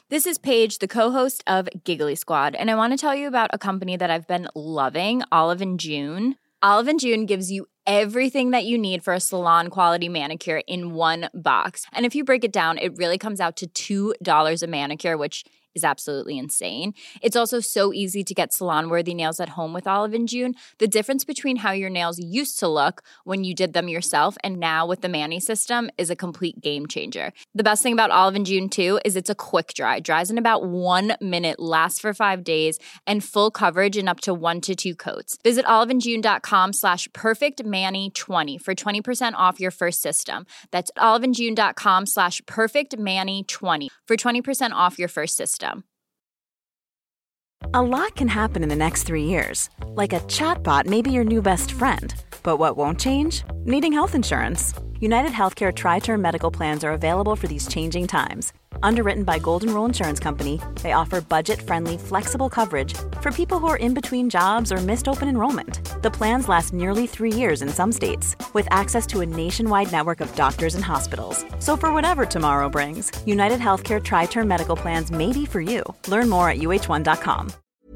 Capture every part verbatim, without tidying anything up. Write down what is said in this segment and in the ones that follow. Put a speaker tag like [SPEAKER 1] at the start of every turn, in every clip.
[SPEAKER 1] This is Paige, the co-host of Giggly Squad, and I want to tell you about a company that I've been loving, Olive and June. Olive and June gives you everything that you need for a salon-quality manicure in one box. And if you break it down, it really comes out to two dollars a manicure, which is absolutely insane. It's also so easy to get salon-worthy nails at home with Olive and June. The difference between how your nails used to look when you did them yourself and now with the Mani system is a complete game changer. The best thing about Olive and June, too, is it's a quick dry. Dries in about one minute, lasts for five days, and full coverage in up to one to two coats. Visit oliveandjune.com slash perfectmani20 for twenty percent off your first system. That's oliveandjune.com slash perfectmani20 for twenty percent off your first system.
[SPEAKER 2] A lot can happen in the next three years. Like a chatbot may be your new best friend. But what won't change? Needing health insurance. United Healthcare Tri-Term Medical Plans are available for these changing times. Underwritten by Golden Rule Insurance Company, they offer budget-friendly, flexible coverage for people who are in between jobs or missed open enrollment. The plans last nearly three years in some states, with access to a nationwide network of doctors and hospitals. So for whatever tomorrow brings, United Healthcare Tri-Term Medical Plans may be for you. Learn more at U H one dot com.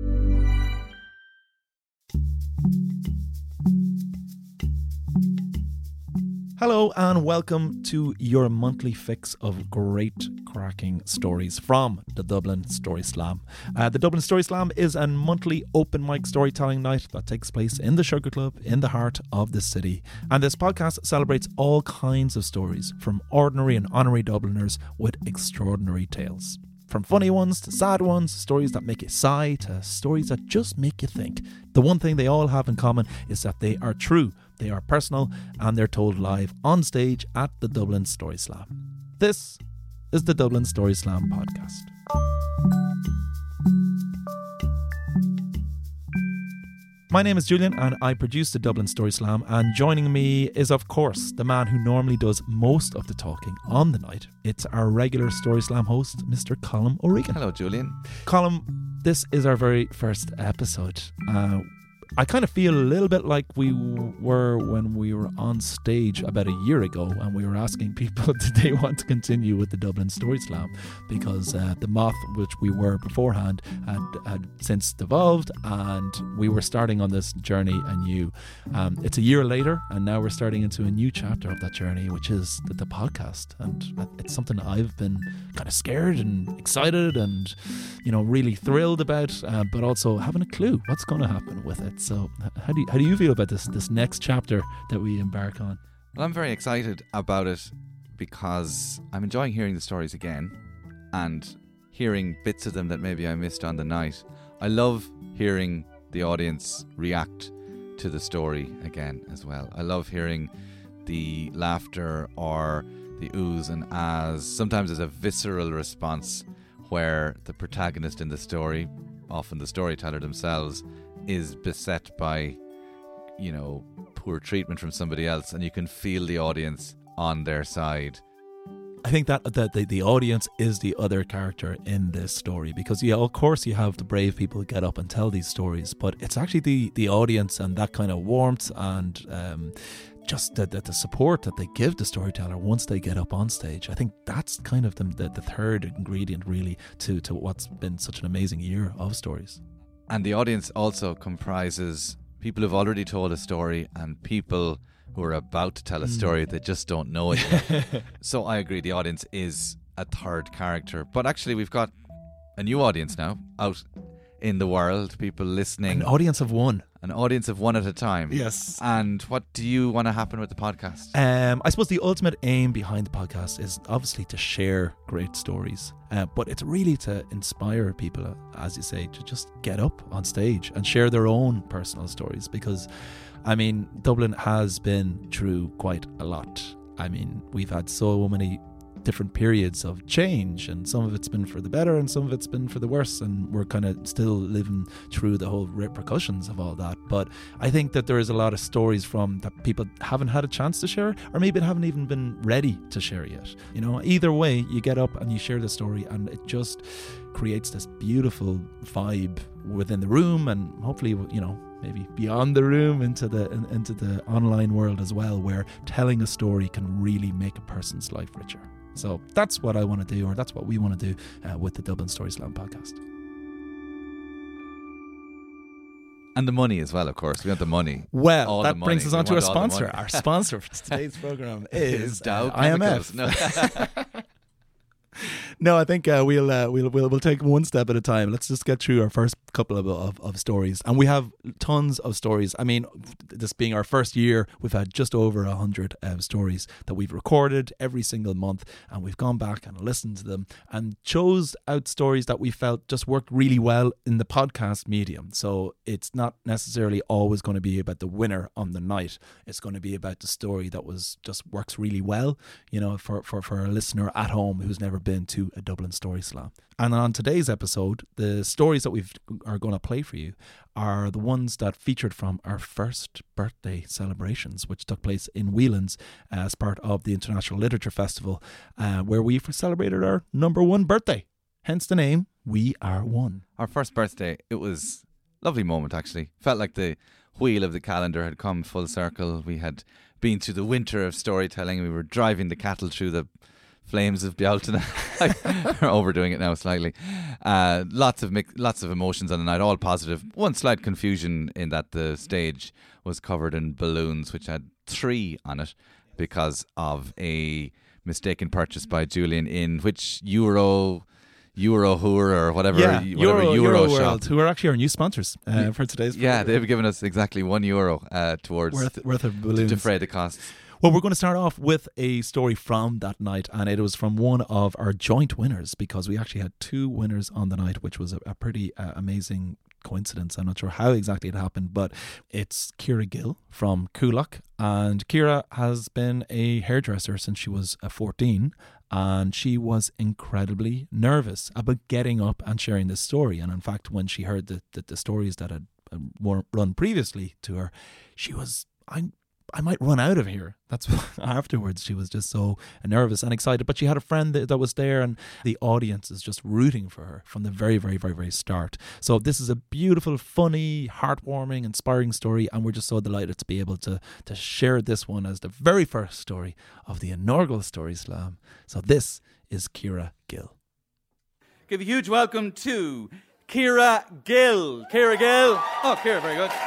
[SPEAKER 3] Hello and welcome to your monthly fix of great cracking stories from the Dublin Story Slam. Uh, the Dublin Story Slam is a monthly open mic storytelling night that takes place in the Sugar Club in the heart of the city. And this podcast celebrates all kinds of stories from ordinary and honorary Dubliners with extraordinary tales. From funny ones to sad ones, stories that make you sigh to stories that just make you think. The one thing they all have in common is that they are true, they are personal, and they're told live on stage at the Dublin Story Slam. This is the Dublin Story Slam podcast. My name is Julian and I produce the Dublin Story Slam, and joining me is of course the man who normally does most of the talking on the night. It's our regular Story Slam host, Mister Colm O'Regan.
[SPEAKER 4] Hello Julian.
[SPEAKER 3] Colm, this is our very first episode. Uh, I kind of feel a little bit like we were when we were on stage about a year ago and we were asking people did they want to continue with the Dublin Story Slam, because uh, the Moth, which we were beforehand, had, had since devolved and we were starting on this journey anew. Um, it's a year later and now we're starting into a new chapter of that journey, which is the, the podcast, and it's something I've been kind of scared and excited and, you know, really thrilled about, uh, but also having a clue what's going to happen with it. So how do you, how do you feel about this this next chapter that we embark on?
[SPEAKER 4] Well, I'm very excited about it because I'm enjoying hearing the stories again and hearing bits of them that maybe I missed on the night. I love hearing the audience react to the story again as well. I love hearing the laughter or the oohs and ahs. Sometimes there's a visceral response where the protagonist in the story, often the storyteller themselves, is beset by, you know, poor treatment from somebody else, and you can feel the audience on their side.
[SPEAKER 3] I think that, that the, the audience is the other character in this story, because yeah, of course you have the brave people who get up and tell these stories, but it's actually the, the audience and that kind of warmth and um, just the, the, the support that they give the storyteller once they get up on stage. I think that's kind of the, the, the third ingredient really to, to what's been such an amazing year of stories.
[SPEAKER 4] And the audience also comprises people who've already told a story and people who are about to tell a story that just don't know it yet. So I agree, the audience is a third character. But actually we've got a new audience now out in the world, people listening.
[SPEAKER 3] An audience of one.
[SPEAKER 4] An audience of one at a time.
[SPEAKER 3] Yes.
[SPEAKER 4] And what do you want to happen with the podcast?
[SPEAKER 3] Um, I suppose the ultimate aim behind the podcast is obviously to share great stories, uh, but it's really to inspire people, as you say, to just get up on stage and share their own personal stories, because, I mean, Dublin has been through quite a lot. I mean, we've had so many different periods of change, and some of it's been for the better and some of it's been for the worse, and we're kind of still living through the whole repercussions of all that. But I think that there is a lot of stories from that people haven't had a chance to share, or maybe haven't even been ready to share yet. You know, either way, you get up and you share the story, and it just creates this beautiful vibe within the room, and hopefully, you know, maybe beyond the room into the in, into the online world as well, where telling a story can really make a person's life richer. So that's what I want to do, or that's what we want to do uh, with the Dublin Story Slam podcast.
[SPEAKER 4] And the money as well, of course. We want the money.
[SPEAKER 3] Well,
[SPEAKER 4] all
[SPEAKER 3] that
[SPEAKER 4] the
[SPEAKER 3] brings us
[SPEAKER 4] we
[SPEAKER 3] on to our
[SPEAKER 4] want all the
[SPEAKER 3] sponsor.
[SPEAKER 4] money.
[SPEAKER 3] Our sponsor for today's program is
[SPEAKER 4] Dow
[SPEAKER 3] uh, I M F.
[SPEAKER 4] Chemicals. No.
[SPEAKER 3] No, I think uh, we'll, uh, we'll we'll we'll take one step at a time. Let's just get through our first couple of, of of stories, and we have tons of stories. I mean, this being our first year, we've had just over a hundred uh, stories that we've recorded every single month, and we've gone back and listened to them and chose out stories that we felt just worked really well in the podcast medium. So it's not necessarily always going to be about the winner on the night. It's going to be about the story that was just works really well, you know, for for for a listener at home who's never been to a Dublin Story Slam. And on today's episode, the stories that we are going to play for you are the ones that featured from our first birthday celebrations, which took place in Whelan's as part of the International Literature Festival, uh, where we celebrated our number one birthday. Hence the name, We Are One.
[SPEAKER 4] Our first birthday, it was a lovely moment actually. Felt like the wheel of the calendar had come full circle. We had been to the winter of storytelling. We were driving the cattle through the flames of Bealtaine. We're overdoing it now slightly. Uh, lots of mix, lots of emotions on the night, all positive. One slight confusion in that the stage was covered in balloons, which had three on it because of a mistaken purchase by Julian in which Euro... Euro Hoor or whatever,
[SPEAKER 3] yeah,
[SPEAKER 4] whatever
[SPEAKER 3] Euro,
[SPEAKER 4] Euro,
[SPEAKER 3] Euro
[SPEAKER 4] shop.
[SPEAKER 3] World, who are actually our new sponsors uh, for today's program.
[SPEAKER 4] Yeah, they've given us exactly one euro uh, towards
[SPEAKER 3] worth, worth of balloons.
[SPEAKER 4] to defray the costs.
[SPEAKER 3] Well, we're going to start off with a story from that night, and it was from one of our joint winners, because we actually had two winners on the night, which was a, a pretty uh, amazing coincidence. I'm not sure how exactly it happened, but it's Ciara Gill from Coolock, and Ciara has been a hairdresser since she was uh, fourteen, and she was incredibly nervous about getting up and sharing this story. And in fact, when she heard the, the, the stories that had um, run previously to her, she was, I'm I might run out of here. That's afterwards. She was just so nervous and excited. But she had a friend that, that was there, and the audience is just rooting for her from the very, very, very, very start. So this is a beautiful, funny, heartwarming, inspiring story, and we're just so delighted to be able to to share this one as the very first story of the inaugural Story Slam. So this is Ciara Gill.
[SPEAKER 5] Give a huge welcome to Ciara Gill. Ciara Gill. Oh, Ciara, very good.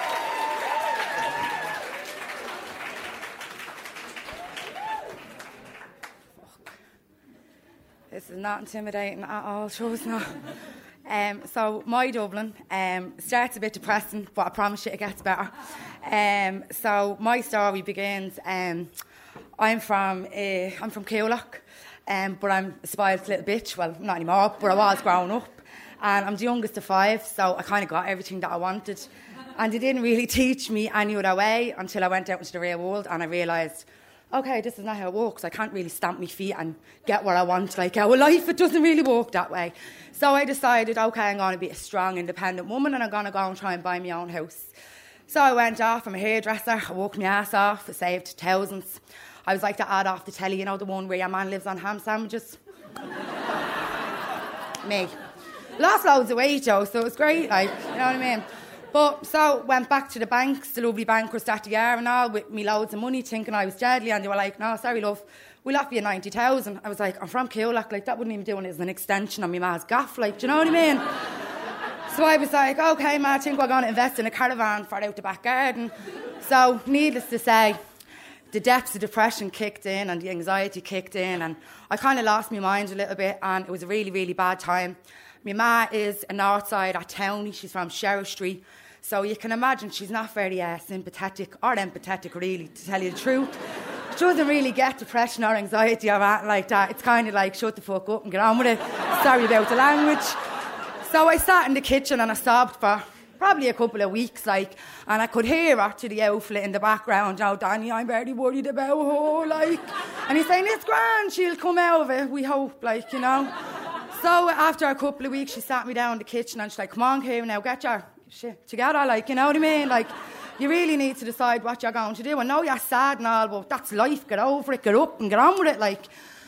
[SPEAKER 6] This is not intimidating at all, sure it's not. Um, so my Dublin um, starts a bit depressing, but I promise you it gets better. Um, so my story begins. Um, I'm from uh, I'm from Coolock, um, but I'm a spoiled little bitch. Well, not anymore, but I was growing up, and I'm the youngest of five, so I kind of got everything that I wanted. And they didn't really teach me any other way until I went out into the real world, and I realised, okay, this is not how it works. I can't really stamp my feet and get what I want. Like our life, it doesn't really work that way. So I decided, okay, I'm going to be a strong, independent woman, and I'm going to go and try and buy my own house. So I went off. I'm a hairdresser. I worked my ass off. I saved thousands. I was like the ad off the telly, you know, the one where your man lives on ham sandwiches. Me. Lost loads of weight, though, so it was great, like, you know what I mean? But so went back to the banks, the lovely bankers at the hour and all, with me loads of money, thinking I was deadly, and they were like, no, sorry, love, we'll offer you ninety thousand. I was like, I'm from Coolock, like, that wouldn't even do it as an extension on my ma's gaff, like, do you know what I mean? So I was like, okay, ma, I think we're going to invest in a caravan for out the back garden. So, needless to say, the depths of depression kicked in and the anxiety kicked in, and I kind of lost my mind a little bit, and it was a really, really bad time. My ma is a north side at Towney. She's from Sheriff Street. So you can imagine she's not very uh, sympathetic or empathetic, really, to tell you the truth. She doesn't really get depression or anxiety or anything like that. It's kind of like, shut the fuck up and get on with it. Sorry about the language. So I sat in the kitchen and I sobbed for probably a couple of weeks, like, and I could hear her to the outfit in the background, oh, Danny, I'm very worried about her, like. And he's saying, it's grand, she'll come out of it, we hope, like, you know. So after a couple of weeks, she sat me down in the kitchen and she's like, come on, Ciara, now get your shit together, like, you know what I mean? Like, you really need to decide what you're going to do. I know you're sad and all, but that's life, get over it, get up and get on with it, like.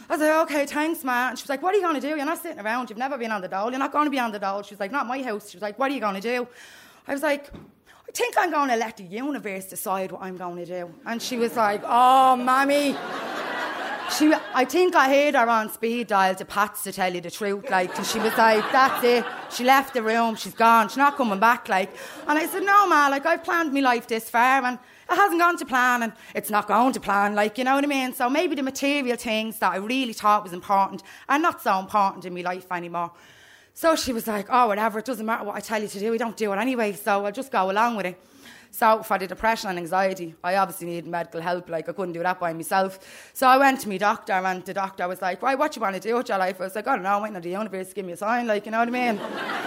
[SPEAKER 6] I was like, okay, thanks, man. And she was like, what are you going to do? You're not sitting around. You've never been on the dole. You're not going to be on the dole. She was like, not my house. She was like, what are you going to do? I was like, I think I'm going to let the universe decide what I'm going to do. And she was like, oh, mammy. She, I think I heard her on speed dial to Pat's, to tell you the truth, like, and she was like, that's it. She left the room, she's gone, she's not coming back, like. And I said, no, ma, like, I've planned my life this far, and it hasn't gone to plan, and it's not going to plan, like, you know what I mean? So maybe the material things that I really thought was important are not so important in my life anymore. So she was like, oh, whatever, it doesn't matter what I tell you to do, we don't do it anyway, so I'll just go along with it. So for the depression and anxiety, I obviously needed medical help. Like, I couldn't do that by myself. So I went to my doctor, and the doctor was like, right, what do you want to do with your life? I was like, I don't know, I'm waiting on the universe to give me a sign, like, you know what I mean?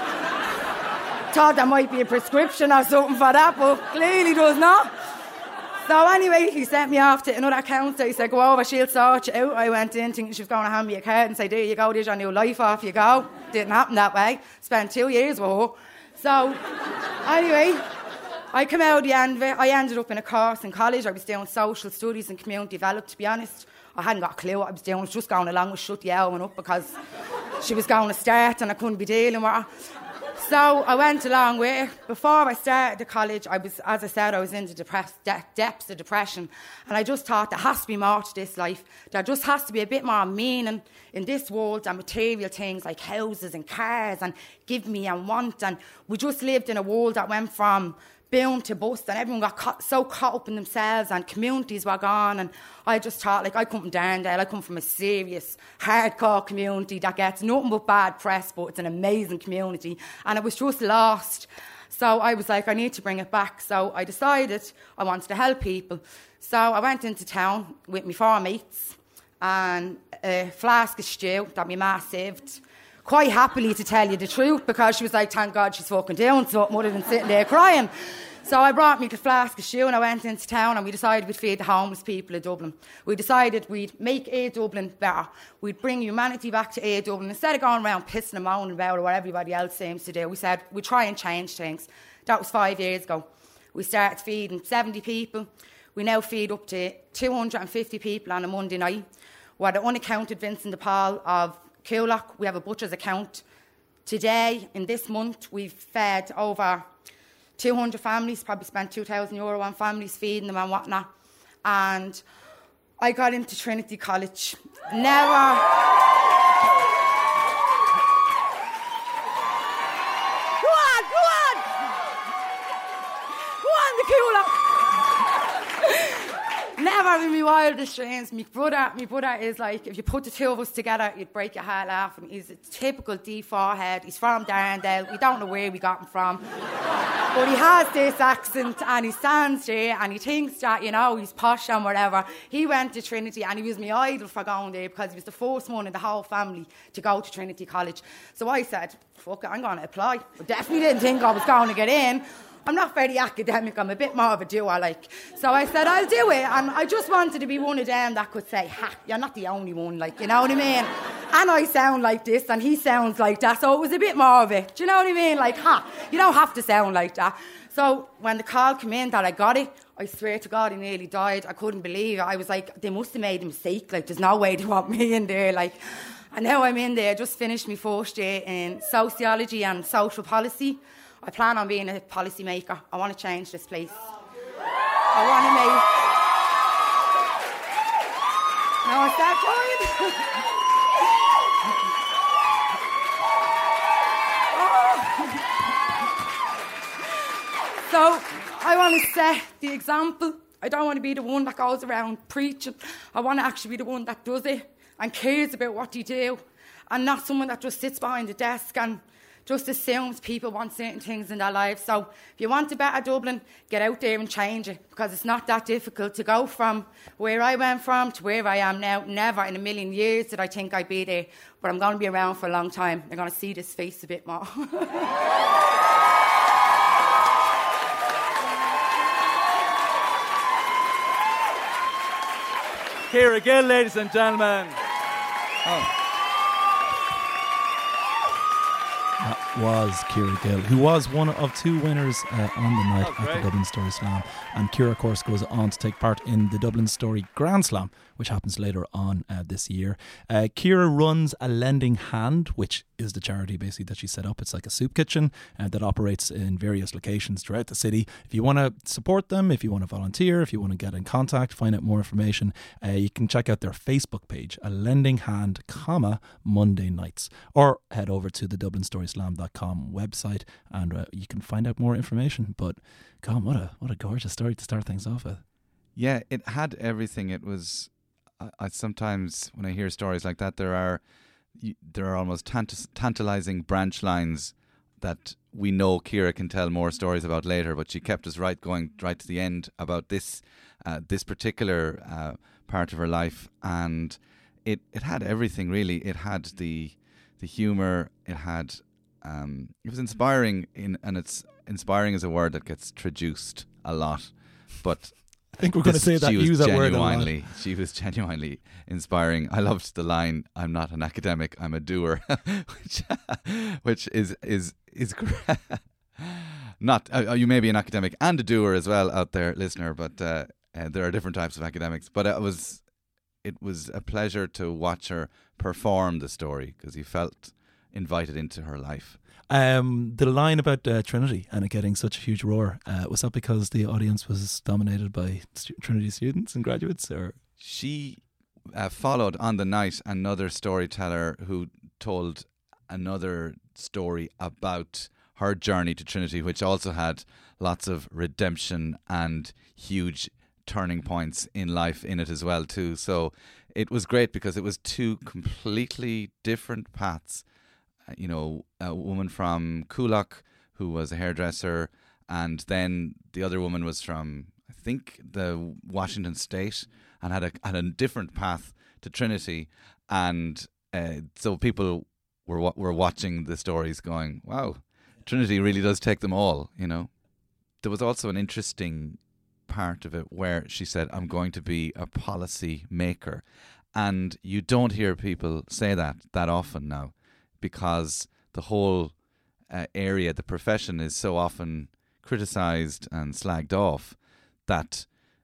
[SPEAKER 6] Thought there might be a prescription or something for that, but clearly does not. So anyway, he sent me off to another counsellor. He said, go over, she'll sort you out. I went in thinking she was going to hand me a card and say, there you go, there's your new life, off you go. Didn't happen that way. Spent two years with her. So anyway, I came out at the end of it. I ended up in a course in college. I was doing social studies and community development, to be honest. I hadn't got a clue what I was doing. I was just going along with shut the Elwyn up because she was going to start and I couldn't be dealing with her. So I went along with it. Before I started the college, I was, as I said, I was in the depress- de- depths of depression. And I just thought there has to be more to this life. There just has to be a bit more meaning in this world than material things like houses and cars and give me and want. And we just lived in a world that went from boom to bust, and everyone got caught, so caught up in themselves, and communities were gone. And I just thought, like, I come from Darndale, I come from a serious, hardcore community that gets nothing but bad press, but it's an amazing community, and it was just lost. So I was like, I need to bring it back. So I decided I wanted to help people. So I went into town with my four mates and a flask of stew that my ma saved, quite happily, to tell you the truth, because she was like, thank God she's fucking doing something other than sitting there crying. So I brought me the flask of stew and I went into town, and we decided we'd feed the homeless people of Dublin. We decided we'd make A Dublin better. We'd bring humanity back to A Dublin. Instead of going around pissing and moaning about what everybody else seems to do, we said we'd try and change things. That was five years ago. We started feeding seventy people. We now feed up to two hundred fifty people on a Monday night. We're the unaccounted Vincent de Paul of Coolock. We have a butcher's account. Today, in this month, we've fed over two hundred families, probably spent two thousand euro on families, feeding them and whatnot. And I got into Trinity College. Never... Go on, go on! Go on, the Coolock! Never in my wildest dreams. My brother, my brother is like, if you put the two of us together, you'd break your heart laughing. He's a typical D four head. He's from Darndale. We don't know where we got him from. But he has this accent, and he stands there and he thinks that, you know, he's posh and whatever. He went to Trinity, and he was my idol for going there because he was the first one in the whole family to go to Trinity College. So I said, fuck it, I'm going to apply. I definitely didn't think I was going to get in. I'm not very academic, I'm a bit more of a doer, like. So I said, I'll do it. And I just wanted to be one of them that could say, ha, you're not the only one, like, you know what I mean? And I sound like this, and he sounds like that, so it was a bit more of it. Do you know what I mean? Like, ha, you don't have to sound like that. So when the call came in that I got it, I swear to God, I nearly died. I couldn't believe it. I was like, they must have made a mistake. Like, there's no way they want me in there, like. And now I'm in there. I just finished my first year in sociology and social policy. I plan on being a policy maker. I want to change this place. I want to make... Now I start crying. oh. So I want to set the example. I don't want to be the one that goes around preaching. I want to actually be the one that does it and cares about what you do, and not someone that just sits behind the desk and just assumes people want certain things in their lives. So if you want a better Dublin, get out there and change it, because it's not that difficult to go from where I went from to where I am now. Never in a million years did I think I'd be there, but I'm going to be around for a long time. They're going to see this face a bit more.
[SPEAKER 5] Ciara Gill, ladies and gentlemen. Oh.
[SPEAKER 3] That was Ciara Gill, who was one of two winners uh, on the night
[SPEAKER 5] Oh,
[SPEAKER 3] at the Dublin Story Slam. And Ciara, of course, goes on to take part in the Dublin Story Grand Slam, which happens later on uh, this year. Uh, Ciara runs A Lending Hand, which is the charity basically that she set up. It's like a soup kitchen uh, that operates in various locations throughout the city. If you want to support them, if you want to volunteer, if you want to get in contact, find out more information, uh, you can check out their Facebook page, A Lending Hand, comma, Monday nights, or head over to the dublin story slam dot com website and uh, you can find out more information. But God, what a what a gorgeous story to start things off with.
[SPEAKER 4] Yeah, it had everything. It was. I, I sometimes when I hear stories like that, there are you, there are almost tant- tantalizing branch lines that we know Ciara can tell more stories about later. But she kept us right going right to the end about this uh, this particular uh, part of her life, and it it had everything really. It had the the humor. It had. Um, it was inspiring, in, and it's inspiring is a word that gets traduced a lot, but
[SPEAKER 3] I think we're going to say that.
[SPEAKER 4] She was
[SPEAKER 3] use that word a
[SPEAKER 4] genuinely,
[SPEAKER 3] lot.
[SPEAKER 4] she was genuinely inspiring. I loved the line, "I'm not an academic, I'm a doer," which, which is is is not. Uh, you may be an academic and a doer as well out there, listener, but uh, uh, there are different types of academics. But it was it was a pleasure to watch her perform the story because you felt invited into her life.
[SPEAKER 3] Um, the line about uh, Trinity and it getting such a huge roar, uh, was that because the audience was dominated by stu- Trinity students and graduates, or?
[SPEAKER 4] She uh, followed on the night another storyteller who told another story about her journey to Trinity, which also had lots of redemption and huge turning points in life in it as well too. So it was great because it was two completely different paths. You know, a woman from Coolock who was a hairdresser, and then the other woman was from, I think, the Washington State, and had a had a different path to Trinity. And uh, so people were were watching the stories, going, "Wow, Trinity really does take them all." You know, there was also an interesting part of it where she said, "I'm going to be a policy maker," and you don't hear people say that that often now. Because the whole uh, area, the profession, is so often criticised and slagged off that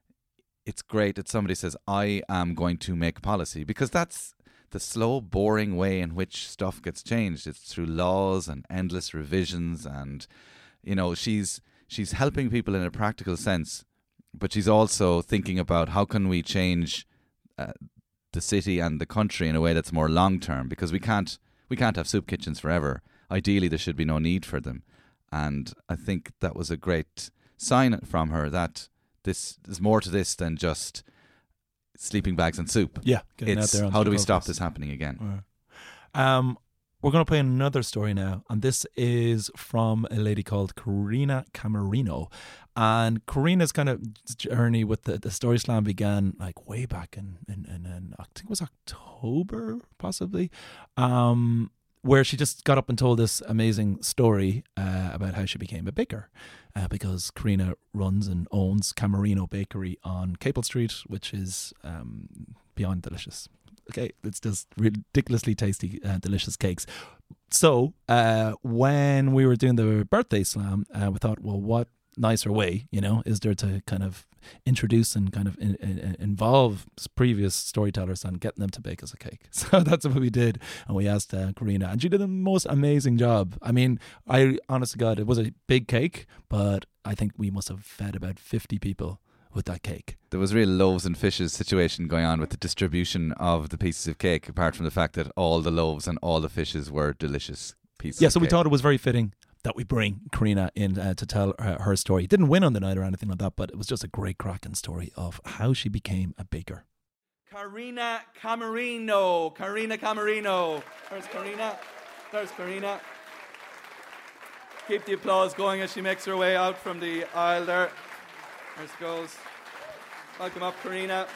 [SPEAKER 4] it's great that somebody says, "I am going to make policy," because that's the slow, boring way in which stuff gets changed. It's through laws and endless revisions, and you know, she's she's helping people in a practical sense, but she's also thinking about how can we change uh, the city and the country in a way that's more long term, because we can't. We can't have soup kitchens forever. Ideally, there should be no need for them. And I think that was a great sign from her that this there's more to this than just sleeping bags and soup.
[SPEAKER 3] Yeah.
[SPEAKER 4] It's
[SPEAKER 3] out there
[SPEAKER 4] how do we stop this happening again?
[SPEAKER 3] Right. Um, we're going to play another story now. And this is from a lady called Karina Camerino. And Karina's kind of journey with the, the Story Slam began like way back in, in, in, in I think it was October, possibly, um, where she just got up and told this amazing story uh, about how she became a baker. Uh, because Karina runs and owns Camerino Bakery on Capel Street, which is um, beyond delicious. Okay, it's just ridiculously tasty, uh, delicious cakes. So uh, when we were doing the birthday slam, uh, we thought, well, what nicer way, you know, is there to kind of introduce and kind of in, in, involve previous storytellers and getting them to bake us a cake. So that's what we did, and we asked uh, Karina, and she did the most amazing job. I mean, I honest to God, it was a big cake, but I think we must have fed about fifty people with that cake.
[SPEAKER 4] There was a real loaves and fishes situation going on with the distribution of the pieces of cake, apart from the fact that all the loaves and all the fishes were delicious pieces
[SPEAKER 3] yeah,
[SPEAKER 4] of
[SPEAKER 3] so we
[SPEAKER 4] cake.
[SPEAKER 3] thought it was very fitting that we bring Karina in uh, to tell her, her story. Didn't win on the night or anything like that, but it was just a great cracking story of how she became a baker.
[SPEAKER 5] Karina Camerino. Karina Camerino. There's Karina. There's Karina. Keep the applause going as she makes her way out from the aisle there. There she goes. Welcome up, Karina.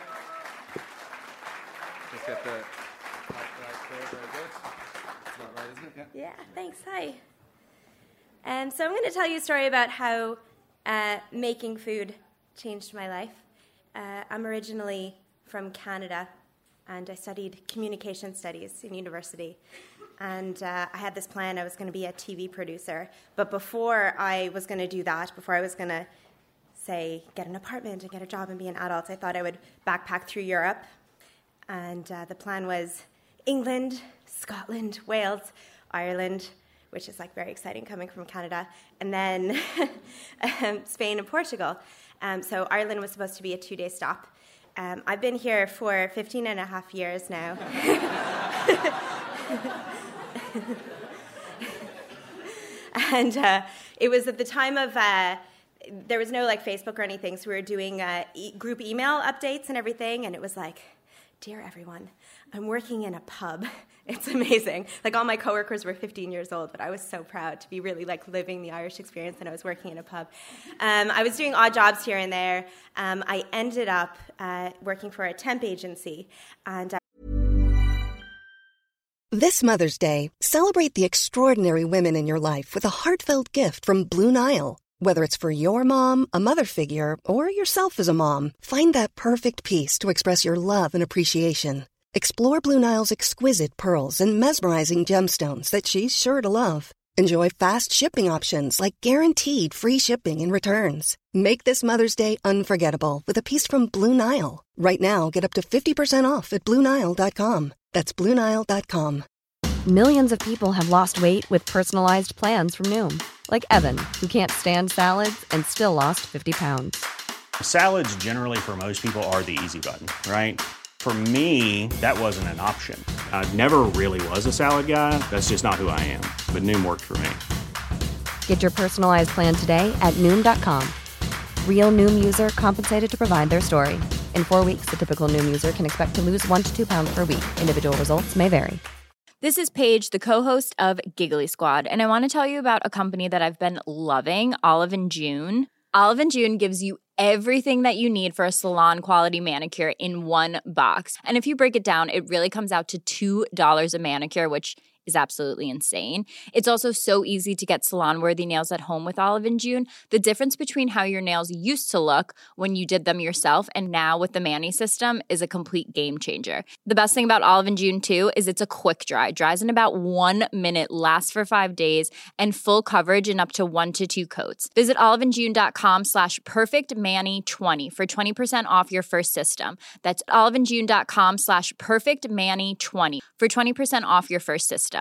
[SPEAKER 5] Just get the right there. Very good. Is that right, isn't it? Yeah.
[SPEAKER 7] Yeah, thanks. Hi. Um, so I'm going to tell you a story about how uh, making food changed my life. Uh, I'm originally from Canada, and I studied communication studies in university. And uh, I had this plan. I was going to be a T V producer. But before I was going to do that, before I was going to, say, get an apartment and get a job and be an adult, I thought I would backpack through Europe. And uh, the plan was England, Scotland, Wales, Ireland, which is like very exciting coming from Canada, and then um, Spain and Portugal. Um, so Ireland was supposed to be a two-day stop. Um, I've been here for fifteen and a half years now. And uh, it was at the time of, uh, there was no like Facebook or anything, so we were doing uh, e- group email updates and everything, and it was like, dear everyone, I'm working in a pub. It's amazing. Like all my coworkers were fifteen years old, but I was so proud to be really like living the Irish experience, and I was working in a pub. Um, I was doing odd jobs here and there. Um, I ended up uh, working for a temp agency, and I
[SPEAKER 8] This Mother's Day, celebrate the extraordinary women in your life with a heartfelt gift from Blue Nile. Whether it's for your mom, a mother figure, or yourself as a mom, find that perfect piece to express your love and appreciation. Explore Blue Nile's exquisite pearls and mesmerizing gemstones that she's sure to love. Enjoy fast shipping options like guaranteed free shipping and returns. Make this Mother's Day unforgettable with a piece from Blue Nile. Right now, get up to fifty percent off at Blue Nile dot com. That's Blue Nile dot com.
[SPEAKER 9] Millions of people have lost weight with personalized plans from Noom. Like Evan, who can't stand salads and still lost fifty pounds.
[SPEAKER 10] Salads generally for most people are the easy button, right? For me, that wasn't an option. I never really was a salad guy. That's just not who I am. But Noom worked for me.
[SPEAKER 9] Get your personalized plan today at Noom dot com. Real Noom user compensated to provide their story. In four weeks, the typical Noom user can expect to lose one to two pounds per week. Individual results may vary.
[SPEAKER 1] This is Paige, the co-host of Giggly Squad, and I want to tell you about a company that I've been loving, Olive and June. Olive and June gives you everything that you need for a salon-quality manicure in one box. And if you break it down, it really comes out to two dollars a manicure, which is absolutely insane. It's also so easy to get salon-worthy nails at home with Olive and June. The difference between how your nails used to look when you did them yourself and now with the Mani system is a complete game changer. The best thing about Olive and June, too, is it's a quick dry. Dries in about one minute, lasts for five days, and full coverage in up to one to two coats. Visit oliveandjune.com slash perfectmani20 for twenty percent off your first system. That's oliveandjune.com slash perfectmani20 for twenty percent off your first system.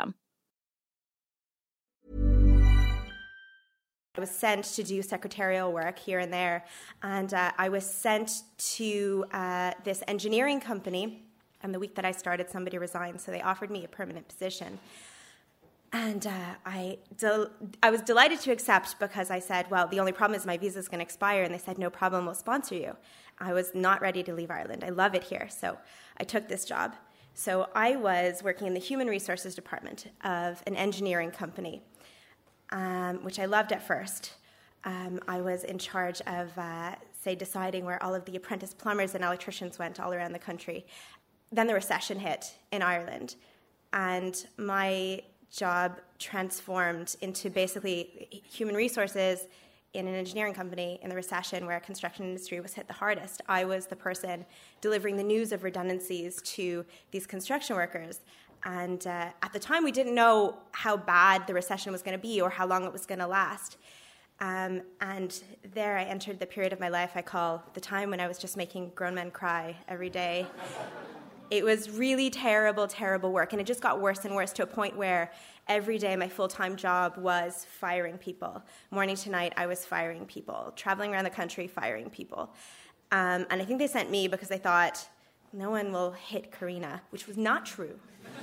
[SPEAKER 7] I was sent to do secretarial work here and there, and uh, I was sent to uh, this engineering company, and the week that I started, somebody resigned, so they offered me a permanent position. And uh, I, del- I was delighted to accept because I said, well, the only problem is my visa is going to expire, and they said, no problem, we'll sponsor you. I was not ready to leave Ireland. I love it here, so I took this job. So I was working in the human resources department of an engineering company, um, which I loved at first. Um, I was in charge of, uh, say, deciding where all of the apprentice plumbers and electricians went all around the country. Then the recession hit in Ireland, and my job transformed into basically human resources in an engineering company in the recession where construction industry was hit the hardest. I was the person delivering the news of redundancies to these construction workers. And uh, at the time, we didn't know how bad the recession was going to be or how long it was going to last. Um, and there I entered the period of my life I call the time when I was just making grown men cry every day. It was really terrible, terrible work, and it just got worse and worse to a point where every day my full-time job was firing people. Morning to night, I was firing people, traveling around the country, firing people. Um, and I think they sent me because they thought, no one will hit Karina, which was not true.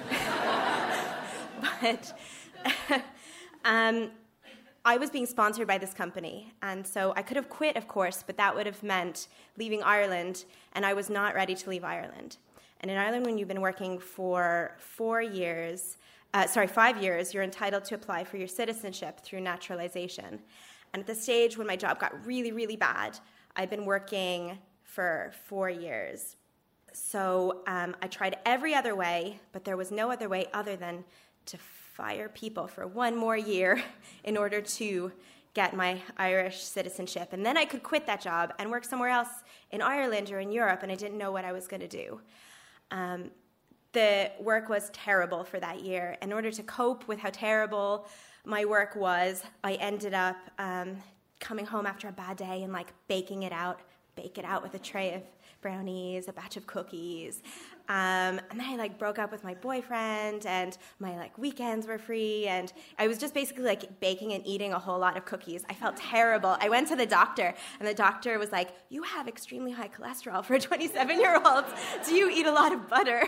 [SPEAKER 7] But um, I was being sponsored by this company, and so I could have quit, of course, but that would have meant leaving Ireland, and I was not ready to leave Ireland. And in Ireland, when you've been working for four years, uh, sorry, five years, you're entitled to apply for your citizenship through naturalization. And at the stage when my job got really, really bad, I'd been working for four years. So um, I tried every other way, but there was no other way other than to fire people for one more year in order to get my Irish citizenship. And then I could quit that job and work somewhere else in Ireland or in Europe, and I didn't know what I was going to do. Um, the work was terrible for that year. In order to cope with how terrible my work was, I ended up um, coming home after a bad day and like baking it out, bake it out with a tray of brownies, a batch of cookies. Um, and then I like broke up with my boyfriend, and my like weekends were free, and I was just basically like baking and eating a whole lot of cookies. I felt terrible. I went to the doctor, and the doctor was like, "You have extremely high cholesterol for a twenty-seven-year-old. Do you eat a lot of butter?"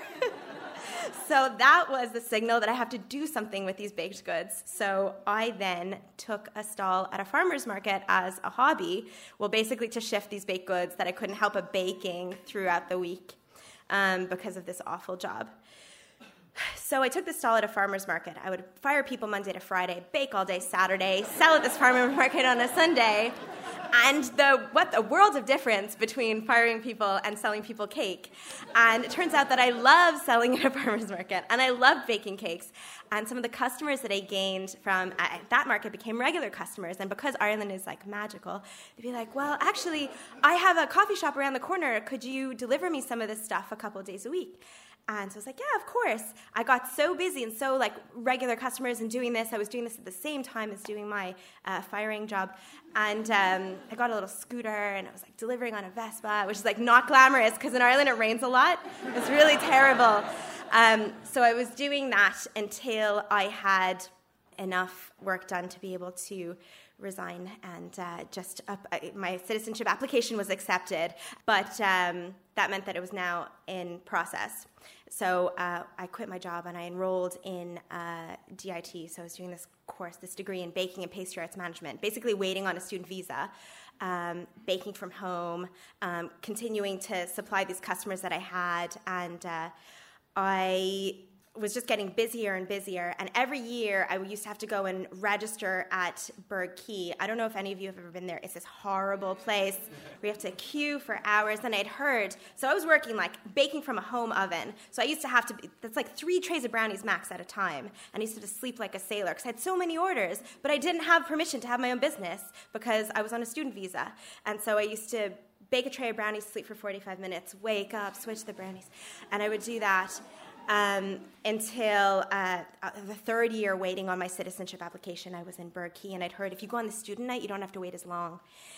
[SPEAKER 7] So that was the signal that I have to do something with these baked goods. So I then took a stall at a farmer's market as a hobby, well, basically to shift these baked goods that I couldn't help but baking throughout the week um, because of this awful job. So I took the stall at a farmer's market. I would fire people Monday to Friday, bake all day Saturday, sell at this farmer's market on a Sunday. And the what a world of difference between firing people and selling people cake. And it turns out that I love selling at a farmer's market, and I love baking cakes. And some of the customers that I gained from uh, that market became regular customers. And because Ireland is like magical, they'd be like, "Well, actually, I have a coffee shop around the corner. Could you deliver me some of this stuff a couple of days a week?" And so I was like, yeah, of course. I got so busy and so like regular customers and doing this. I was doing this at the same time as doing my uh, firing job. And um, I got a little scooter, and I was like delivering on a Vespa, which is like not glamorous because in Ireland it rains a lot. It's really terrible. Um, so I was doing that until I had enough work done to be able to resign, and uh, just up, uh, my citizenship application was accepted, but um, that meant that it was now in process. So uh, I quit my job and I enrolled in uh, D I T. So I was doing this course, this degree in baking and pastry arts management, basically waiting on a student visa, um, baking from home, um, continuing to supply these customers that I had, and uh, I was just getting busier and busier. And every year I used to have to go and register at Burgh Quay. I don't know if any of you have ever been there. It's this horrible place where you have to queue for hours. And I'd heard, so I was working like baking from a home oven. So I used to have to, be, that's like three trays of brownies max at a time. And I used to just sleep like a sailor because I had so many orders, but I didn't have permission to have my own business because I was on a student visa. And so I used to bake a tray of brownies, sleep for forty-five minutes, wake up, switch the brownies. And I would do that Um, until uh, the third year waiting on my citizenship application. I was in Burgh Quay, and I'd heard if you go on the student night, you don't have to wait as long.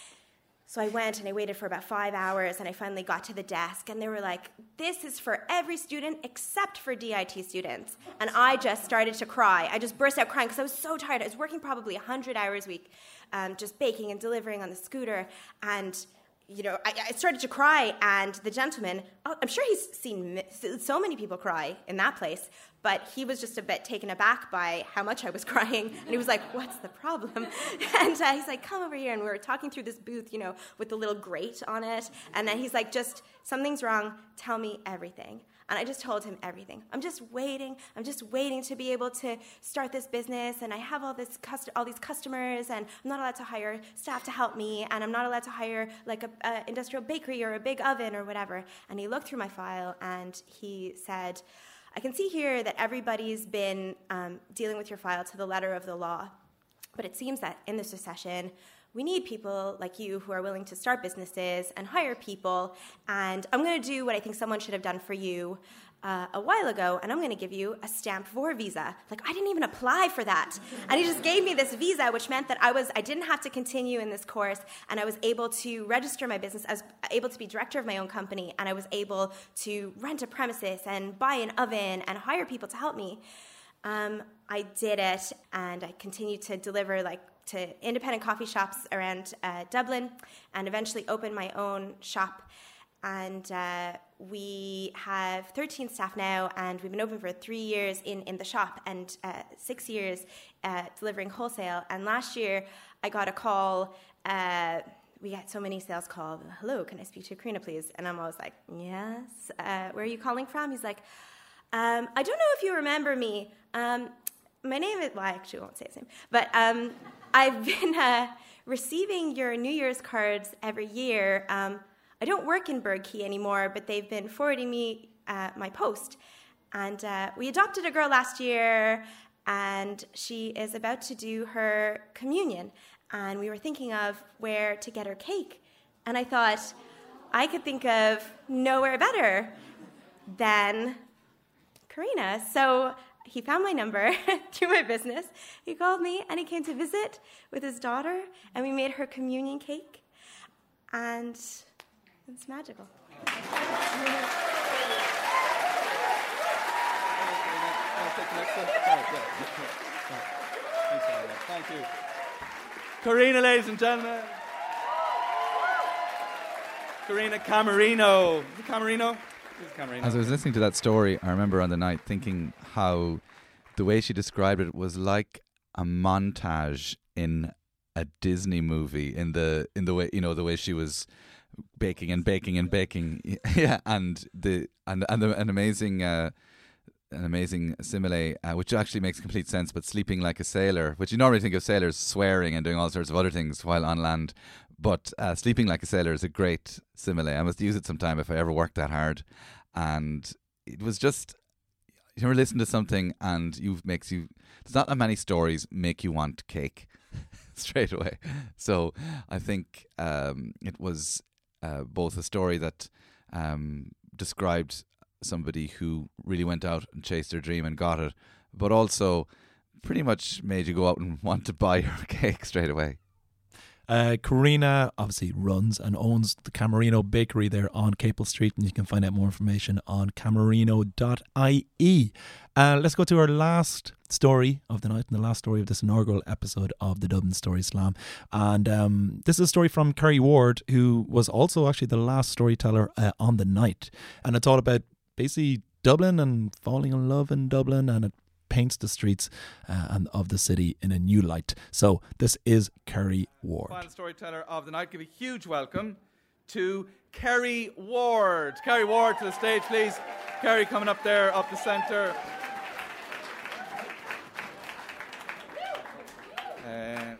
[SPEAKER 7] So I went, and I waited for about five hours, and I finally got to the desk, and they were like, "This is for every student except for D I T students." And I just started to cry. I just burst out crying because I was so tired. I was working probably one hundred hours a week, um, just baking and delivering on the scooter, and you know, I, I started to cry, and the gentleman, oh, I'm sure he's seen so many people cry in that place, but he was just a bit taken aback by how much I was crying, and he was like, "What's the problem?" And uh, he's like, "Come over here," and we were talking through this booth, you know, with the little grate on it, and then he's like, "Just, something's wrong, tell me everything." And I just told him everything. I'm just waiting. I'm just waiting to be able to start this business, and I have all this cust- all these customers, and I'm not allowed to hire staff to help me, and I'm not allowed to hire like a, a industrial bakery or a big oven or whatever. And he looked through my file, and he said, "I can see here that everybody's been um, dealing with your file to the letter of the law, but it seems that in this recession, we need people like you who are willing to start businesses and hire people, and I'm going to do what I think someone should have done for you uh, a while ago, and I'm going to give you a stamp four visa." Like, I didn't even apply for that. And he just gave me this visa, which meant that I was I didn't have to continue in this course, and I was able to register my business, I was able to be director of my own company, and I was able to rent a premises and buy an oven and hire people to help me. Um, I did it, and I continued to deliver like to independent coffee shops around uh, Dublin, and eventually opened my own shop. And uh, we have thirteen staff now, and we've been open for three years in, in the shop, and uh, six years uh, delivering wholesale. And last year, I got a call. Uh, we get so many sales calls. "Hello, can I speak to Karina, please?" And I'm always like, "Yes. Uh, where are you calling from?" He's like, um, "I don't know if you remember me. Um, my name is," well, I actually won't say his name, but um, I've been uh, receiving your New Year's cards every year. Um, I don't work in Burgh Quay anymore, but they've been forwarding me uh, my post. And uh, we adopted a girl last year, and she is about to do her communion. And we were thinking of where to get her cake. And I thought, I could think of nowhere better than Karina. So he found my number through my business. He called me and he came to visit with his daughter, and we made her communion cake. And it's magical.
[SPEAKER 5] Thank you. Karina, ladies and gentlemen. Karina Camerino. Is it Camerino? Camerino.
[SPEAKER 4] As I was listening to that story, I remember on the night thinking how the way she described it was like a montage in a Disney movie, in the in the way, you know, the way she was baking and baking and baking. Yeah, and the and and the, an amazing uh, an amazing simile, uh, which actually makes complete sense. But sleeping like a sailor, which you normally think of sailors swearing and doing all sorts of other things while on land. But uh, sleeping like a sailor is a great simile. I must use it sometime if I ever work that hard. And it was just, you ever listen to something and you makes you, there's not that many stories make you want cake straight away. So I think um, it was uh, both a story that um, described somebody who really went out and chased their dream and got it, but also pretty much made you go out and want to buy her cake straight away.
[SPEAKER 3] Uh, Karina obviously runs and owns the Camerino Bakery there on Capel Street, and you can find out more information on camerino dot I E. Uh, let's go to our last story of the night and the last story of this inaugural episode of the Dublin Story Slam. And um, this is a story from Kerry Ward, who was also actually the last storyteller uh, on the night. And it's all about basically Dublin and falling in love in Dublin, and it paints the streets uh, and of the city in a new light. So this is Kerry Ward.
[SPEAKER 5] Final storyteller of the night. Give a huge welcome to Kerry Ward. Kerry Ward to the stage, please. Kerry coming up there, up the centre. Uh,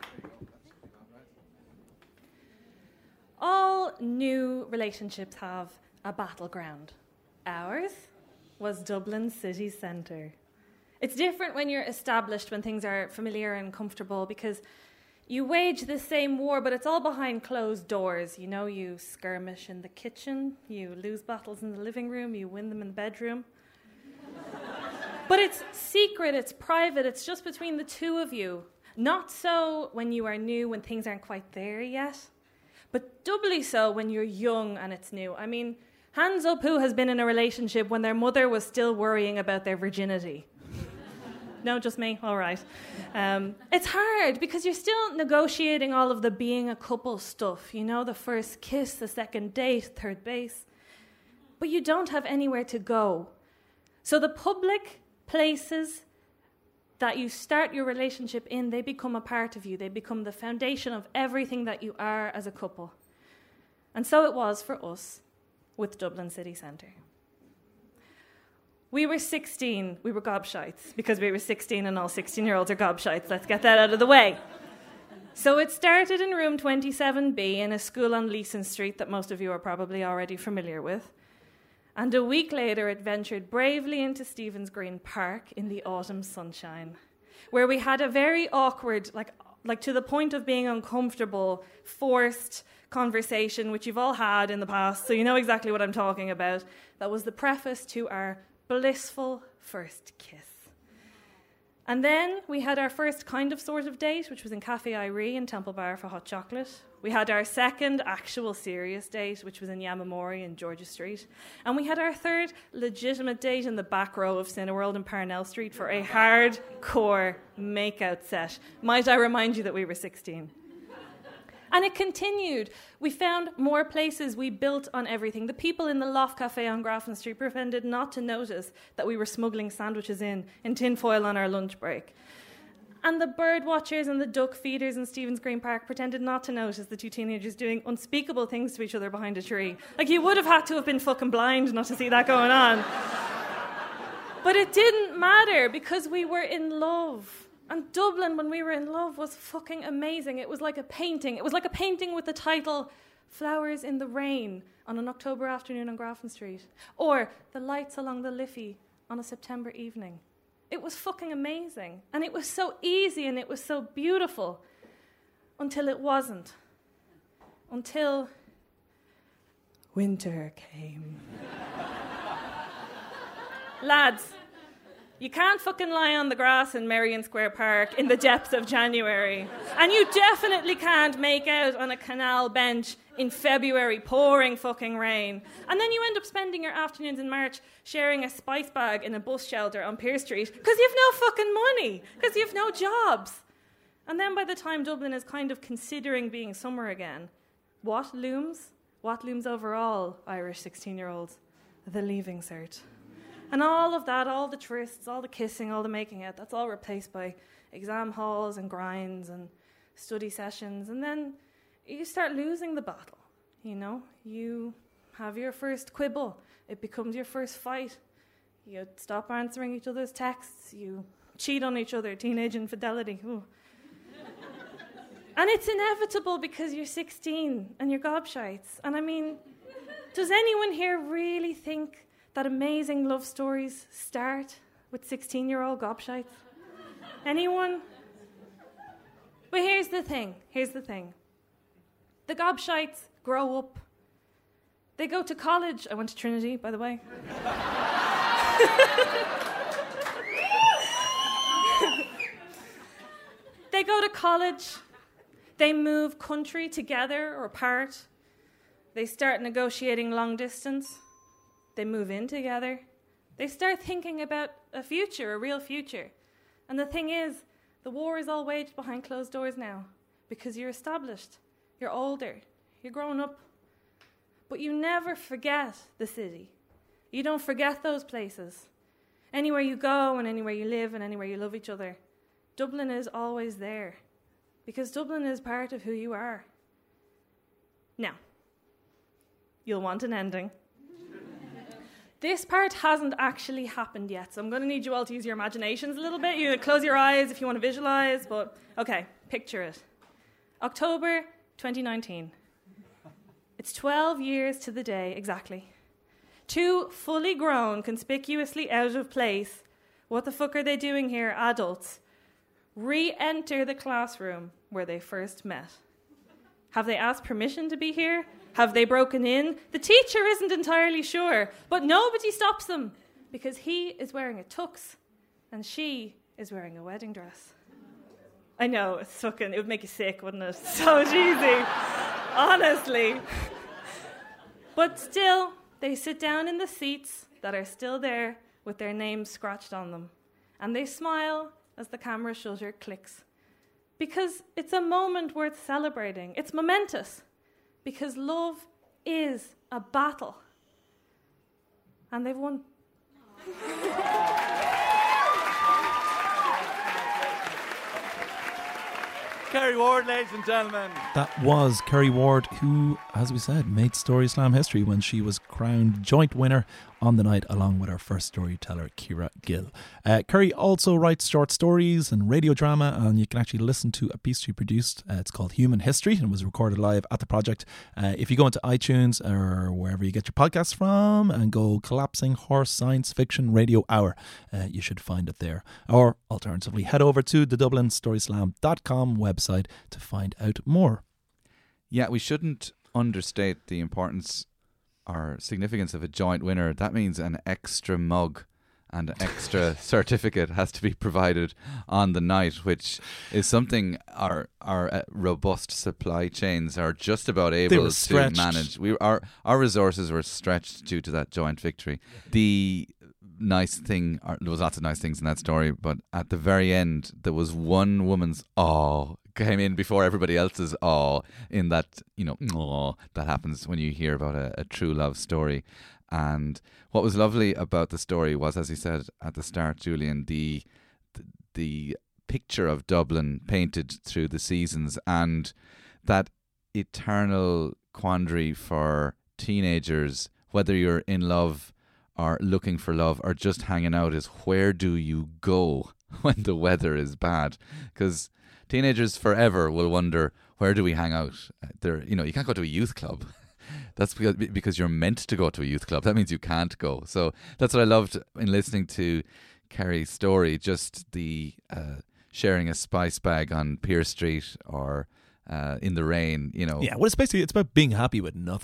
[SPEAKER 11] All new relationships have a battleground. Ours was Dublin city centre. It's different when you're established, when things are familiar and comfortable, because you wage the same war, but it's all behind closed doors. You know, you skirmish in the kitchen, you lose battles in the living room, you win them in the bedroom. But it's secret, it's private, it's just between the two of you. Not so when you are new, when things aren't quite there yet, but doubly so when you're young and it's new. I mean, hands up who has been in a relationship when their mother was still worrying about their virginity. No, just me? All right. Um, it's hard because you're still negotiating all of the being a couple stuff, you know, the first kiss, the second date, third base. But you don't have anywhere to go. So the public places that you start your relationship in, they become a part of you. They become the foundation of everything that you are as a couple. And so it was for us with Dublin City Centre. We were sixteen, we were gobshites, because we were sixteen and all sixteen-year-olds are gobshites. Let's get that out of the way. So it started in room twenty-seven B in a school on Leeson Street that most of you are probably already familiar with. And a week later it ventured bravely into Stephen's Green Park in the autumn sunshine, where we had a very awkward, like, like to the point of being uncomfortable, forced conversation, which you've all had in the past, so you know exactly what I'm talking about. That was the preface to our blissful first kiss. And then we had our first kind of sort of date, which was in Cafe Irie in Temple Bar for hot chocolate. We had our second actual serious date, which was in Yamamori in Georgia Street. And we had our third legitimate date in the back row of Cineworld in Parnell Street for a hardcore makeout set. Might I remind you that we were sixteen? And it continued. We found more places. We built on everything. The people in the Loft Cafe on Grafton Street pretended not to notice that we were smuggling sandwiches in, in tinfoil on our lunch break. And the bird watchers and the duck feeders in Stephen's Green Park pretended not to notice the two teenagers doing unspeakable things to each other behind a tree. Like, you would have had to have been fucking blind not to see that going on. But it didn't matter because we were in love. And Dublin, when we were in love, was fucking amazing. It was like a painting. It was like a painting with the title Flowers in the Rain on an October afternoon on Grafton Street. Or The Lights Along the Liffey on a September evening. It was fucking amazing. And it was so easy and it was so beautiful. Until it wasn't. Until winter came. Lads, you can't fucking lie on the grass in Merrion Square Park in the depths of January. And you definitely can't make out on a canal bench in February, pouring fucking rain. And then you end up spending your afternoons in March sharing a spice bag in a bus shelter on Pearse Street because you've no fucking money, because you've no jobs. And then by the time Dublin is kind of considering being summer again, what looms? What looms over all Irish sixteen-year-olds? The leaving cert. And all of that, all the trysts, all the kissing, all the making out, that's all replaced by exam halls and grinds and study sessions. And then you start losing the battle, you know? You have your first quibble. It becomes your first fight. You stop answering each other's texts. You cheat on each other, teenage infidelity. Ooh. And it's inevitable because you're sixteen and you're gobshites. And I mean, does anyone here really think that amazing love stories start with sixteen-year-old gobshites? Anyone? But here's the thing, here's the thing. The gobshites grow up. They go to college. I went to Trinity, by the way. They go to college. They move country together or apart. They start negotiating long distance. They move in together. They start thinking about a future, a real future. And the thing is, the war is all waged behind closed doors now because you're established, you're older, you're grown up. But you never forget the city. You don't forget those places. Anywhere you go and anywhere you live and anywhere you love each other, Dublin is always there because Dublin is part of who you are. Now, you'll want an ending. This part hasn't actually happened yet, so I'm going to need you all to use your imaginations a little bit. You close your eyes if you want to visualize, but okay, picture it. October twenty nineteen. It's twelve years to the day, exactly. Two fully grown, conspicuously out of place, what the fuck are they doing here, adults, re-enter the classroom where they first met. Have they asked permission to be here? Have they broken in? The teacher isn't entirely sure, but nobody stops them because he is wearing a tux and she is wearing a wedding dress. I know, it's fucking, it would make you sick, wouldn't it? So cheesy, honestly. But still, they sit down in the seats that are still there with their names scratched on them, and they smile as the camera shutter clicks. Because it's a moment worth celebrating. It's momentous. Because love is a battle. And they've won.
[SPEAKER 5] Kerry Ward, ladies and gentlemen.
[SPEAKER 3] That was Kerry Ward, who, as we said, made Story Slam history when she was crowned joint winner on the night along with our first storyteller, Ciara Gill. Uh, Kerry also writes short stories and radio drama, and you can actually listen to a piece she produced. Uh, it's called Human History and was recorded live at the project. Uh, if you go into iTunes or wherever you get your podcasts from and go Collapsing Horse Science Fiction Radio Hour, uh, you should find it there. Or alternatively, head over to the dublin story slam dot com website to find out more.
[SPEAKER 4] Yeah, we shouldn't understate the importance or significance of a joint winner. That means an extra mug and an extra certificate has to be provided on the night, which is something our our uh, robust supply chains are just about able to manage. We our our resources were stretched due to that joint victory. The nice thing, or, there was lots of nice things in that story, but at the very end, there was one woman's awe came in before everybody else's awe in that, you know, awe that happens when you hear about a, a true love story. And what was lovely about the story was, as you said at the start, Julian, the the, the picture of Dublin painted through the seasons and that eternal quandary for teenagers, whether you're in love or looking for love or just hanging out, is where do you go when the weather is bad? Because teenagers forever will wonder, where do we hang out? There, you know, you can't go to a youth club. That's because, because you're meant to go to a youth club. That means you can't go. So that's what I loved in listening to Kerry's story, just the uh, sharing a spice bag on Pearse Street or uh, in the rain, you know.
[SPEAKER 3] Yeah, well, it's basically, it's about being happy with nothing.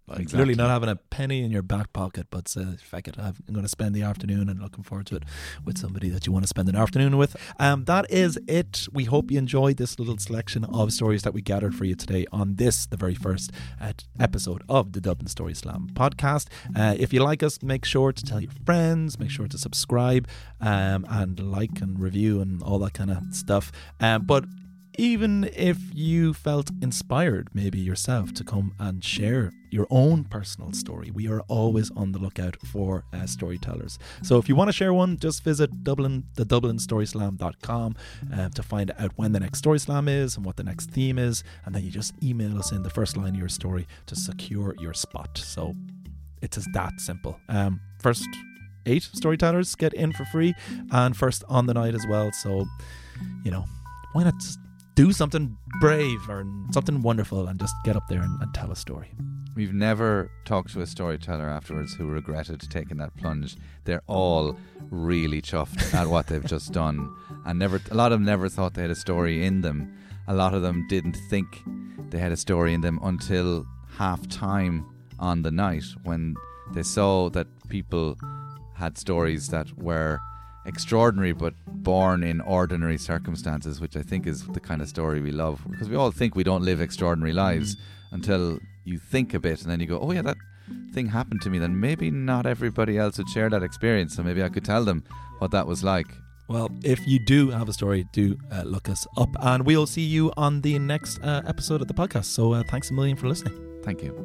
[SPEAKER 3] Like
[SPEAKER 4] Exactly.
[SPEAKER 3] literally not having a penny in your back pocket, but uh, fuck it, I'm going to spend the afternoon and looking forward to it with somebody that you want to spend an afternoon with. Um, that is it. We hope you enjoyed this little selection of stories that we gathered for you today on this, the very first uh, episode of the Dublin Story Slam podcast. Uh, if you like us, make sure to tell your friends, make sure to subscribe um, and like and review and all that kind of stuff. Um, but even if you felt inspired, maybe yourself, to come and share your own personal story, we are always on the lookout for uh, storytellers. So if you want to share one, just visit Dublin, the dublin story slam dot com uh, to find out when the next Story Slam is and what the next theme is. And then you just email us in the first line of your story to secure your spot. So it's as that simple. Um, first eight storytellers get in for free and first on the night as well. So, you know, why not just do something brave or something wonderful and just get up there and, and tell a story.
[SPEAKER 4] We've never talked to a storyteller afterwards who regretted taking that plunge. They're all really chuffed at what they've just done, and never. A lot of them never thought they had a story in them. A lot of them didn't think they had a story in them until half time on the night, when they saw that people had stories that were extraordinary but born in ordinary circumstances, which I think is the kind of story we love, because we all think we don't live extraordinary lives until you think a bit and then you go, oh yeah, that thing happened to me. Then maybe not everybody else would share that experience, so maybe I could tell them what that was like.
[SPEAKER 3] Well, if you do have a story, do uh, look us up, and we'll see you on the next uh, episode of the podcast. So uh, thanks a million for listening.
[SPEAKER 4] Thank you.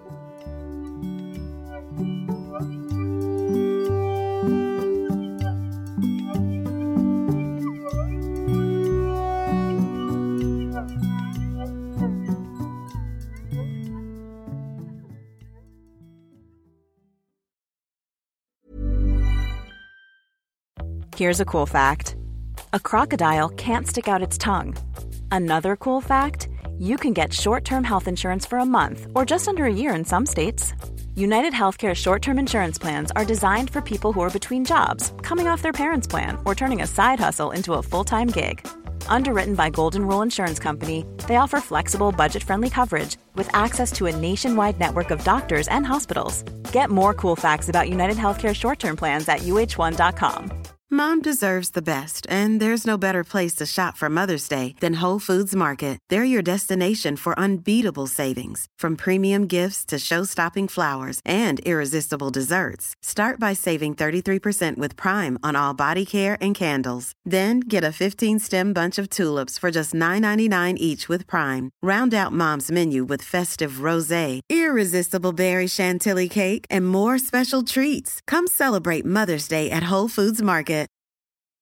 [SPEAKER 2] Here's a cool fact. A crocodile can't stick out its tongue. Another cool fact, you can get short-term health insurance for a month or just under a year in some states. United Healthcare short-term insurance plans are designed for people who are between jobs, coming off their parents' plan, or turning a side hustle into a full-time gig. Underwritten by Golden Rule Insurance Company, they offer flexible, budget-friendly coverage with access to a nationwide network of doctors and hospitals. Get more cool facts about United Healthcare short-term plans at U H one dot com.
[SPEAKER 12] Mom deserves the best, and there's no better place to shop for Mother's Day than Whole Foods Market. They're your destination for unbeatable savings, from premium gifts to show-stopping flowers and irresistible desserts. Start by saving thirty-three percent with Prime on all body care and candles. Then get a fifteen-stem bunch of tulips for just nine ninety-nine each with Prime. Round out Mom's menu with festive rosé, irresistible berry chantilly cake, and more special treats. Come celebrate Mother's Day at Whole Foods Market.